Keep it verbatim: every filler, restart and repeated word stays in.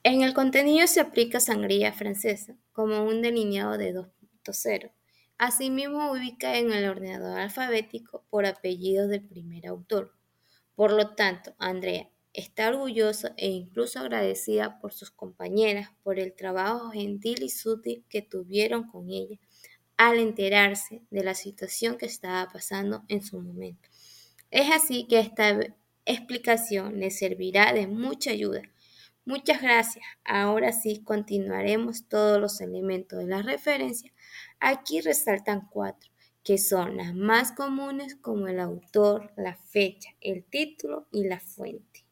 En el contenido se aplica sangría francesa como un delineado de dos punto cero. Asimismo, ubica en el ordenador alfabético por apellidos del primer autor. Por lo tanto, Andrea está orgullosa e incluso agradecida por sus compañeras por el trabajo gentil y sutil que tuvieron con ella al enterarse de la situación que estaba pasando en su momento. Es así que esta explicación le servirá de mucha ayuda. Muchas gracias. Ahora sí continuaremos todos los elementos de la referencia. Aquí resaltan cuatro, que son las más comunes como el autor, la fecha, el título y la fuente.